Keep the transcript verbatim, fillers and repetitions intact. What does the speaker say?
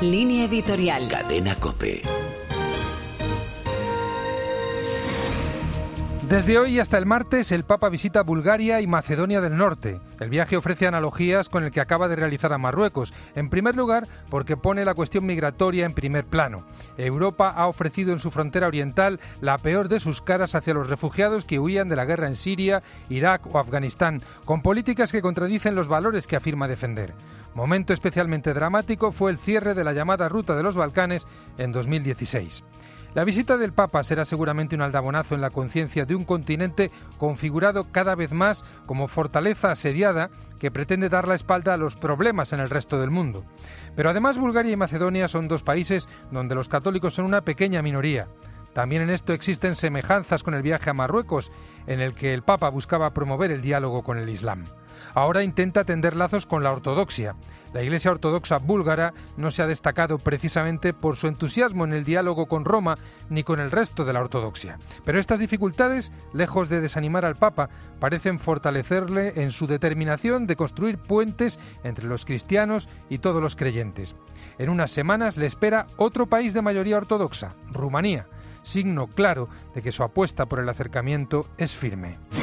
Línea editorial. Cadena COPE. Desde hoy hasta el martes, el Papa visita Bulgaria y Macedonia del Norte. El viaje ofrece analogías con el que acaba de realizar a Marruecos. En primer lugar, porque pone la cuestión migratoria en primer plano. Europa ha ofrecido en su frontera oriental la peor de sus caras hacia los refugiados que huían de la guerra en Siria, Irak o Afganistán, con políticas que contradicen los valores que afirma defender. Momento especialmente dramático fue el cierre de la llamada Ruta de los Balcanes en dos mil dieciséis. La visita del Papa será seguramente un aldabonazo en la conciencia de un continente configurado cada vez más como fortaleza asediada que pretende dar la espalda a los problemas en el resto del mundo. Pero además Bulgaria y Macedonia son dos países donde los católicos son una pequeña minoría. También en esto existen semejanzas con el viaje a Marruecos, en el que el Papa buscaba promover el diálogo con el Islam. Ahora intenta tender lazos con la ortodoxia. La Iglesia ortodoxa búlgara no se ha destacado precisamente por su entusiasmo en el diálogo con Roma ni con el resto de la ortodoxia. Pero estas dificultades, lejos de desanimar al Papa, parecen fortalecerle en su determinación de construir puentes entre los cristianos y todos los creyentes. En unas semanas le espera otro país de mayoría ortodoxa, Rumanía, signo claro de que su apuesta por el acercamiento es firme.